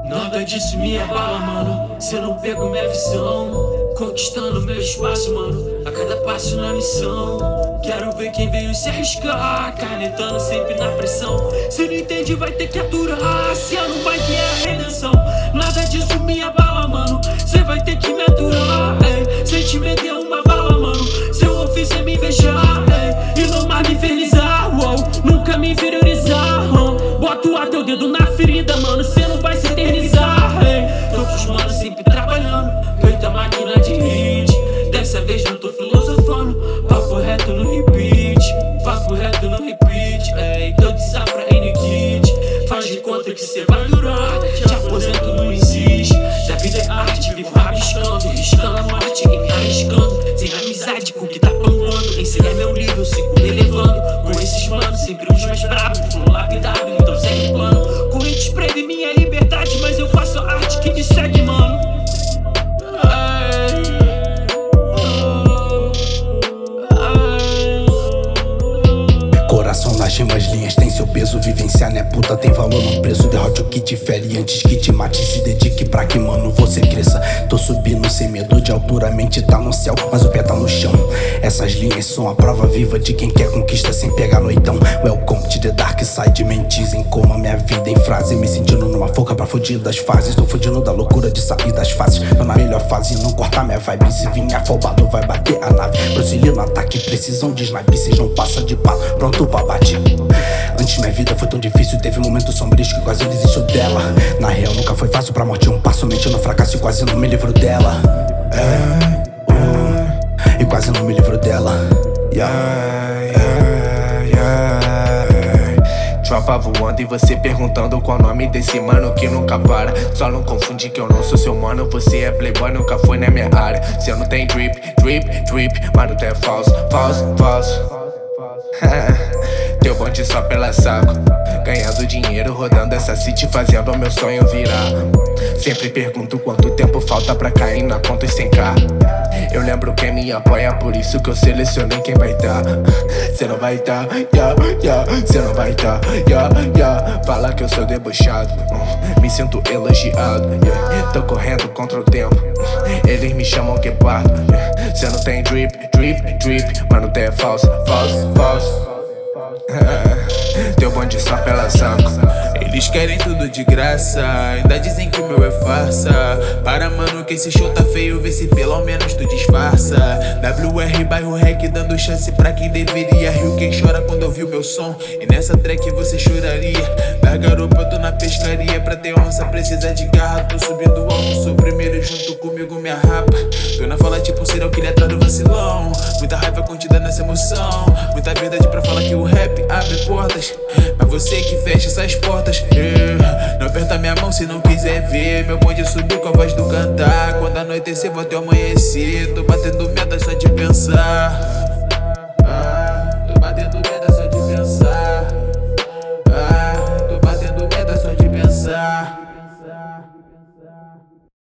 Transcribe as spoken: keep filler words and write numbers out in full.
Nada disso me abala, mano. Cê não pega minha visão. Conquistando meu espaço, mano. A cada passo na missão. Quero ver quem veio se arriscar. Canetando sempre na pressão. Cê não entende, vai ter que aturar. Esse ano vai ter a redenção. Nada disso me abala, mano. Cê vai ter que me aturar. Ei. Sentimento é uma bala, mano. Seu ofício é me invejar, ei. E não mais me infernizar, uou. Nunca me inferiorizar, hum. Bota o teu dedo na ferida, mano. Cê não vai se eternizar, ei. Todos os manos sempre trabalhando. Feita máquina de hit. Dessa vez não tô filosofando. Papo reto no repeat. Papo reto no repeat, ei. Tô de safra em kit. Faz de conta que cê vai durar. Te aposento, não existe. Se a vida é arte, vivo rabiscando. Riscando a morte e me arriscando. Sem amizade com o que tá plantando. Esse é meu nível, sigo me elevando. Com esses manos, sempre os mais bravos. Fumo lapidado, então segue plano. Correntes prendem minha liberdade, mas eu faço a arte que me segue, mano. Coração nas gemas, linhas tem seu peso. Vivenciar não é puta, tem valor no preço. Derrote o que te fere antes que te mate. Se dedique pra que, mano, você cresça. Tô subindo sem medo de altura. A mente tá no céu, mas o pé tá no chão. Essas linhas são a prova viva de quem quer conquista sem pegar noitão. Welcome to the dark side. Me dizem como a minha vida em frase. Me sentindo numa forca pra fugir das fases. Tô fugindo da loucura de sair das fases. Tô na melhor fase, não cortar minha vibe. Se vir afobado vai bater a nave. Prosseguir no ataque, precisão de snipe. Cês não passa de pato, pronto pra bater. Antes minha vida foi tão difícil, teve momentos sombrios que quase eu desisto dela. Na real nunca foi fácil pra morte um passo. Mente no fracasso e quase não me livro dela. É, uh, e quase não me livro dela. Yeah, yeah, yeah. Tropa voando e você perguntando qual o nome desse mano que nunca para. Só não confunde que eu não sou seu mano. Você é playboy, nunca foi na minha área. Cê não tem drip, drip, drip, mas não tem falso, falso, falso. Teu bonde só pela saco. Ganhando dinheiro, rodando essa city, fazendo o meu sonho virar. Sempre pergunto quanto tempo falta pra cair na conta e cem k. Eu lembro quem me apoia, por isso que eu selecionei quem vai dar. Cê não vai dar, yeah, yeah. Cê não vai dar, yeah, yeah. Fala que eu sou debochado, uh, me sinto elogiado, yeah. Tô correndo contra o tempo, eles me chamam que parto, yeah. Cê não tem drip, drip, drip, mas não tem falso, falso, falso. Teu bonde só pela saco. Eles querem tudo de graça, ainda dizem que o meu é farsa. Para, mano, que esse show tá feio, vê se pelo menos tu disfarça. W R bairro rec dando chance pra quem deveria. Rio quem chora quando ouviu meu som, e nessa track você choraria. Da garupa eu tô na pescaria, pra ter onça precisa de garra. Tô subindo alto, sou primeiro junto comigo minha rapa. Tô na fala tipo um serial killer atrás do vacilão. Muita raiva contida nessa emoção, muita verdade pra falar que o rap abre portas, mas você que fecha essas portas. Yeah. Não aperta minha mão se não quiser ver meu bonde subir com a voz do cantar. Quando anoitecer vou até amanhecer. Tô batendo merda só de pensar.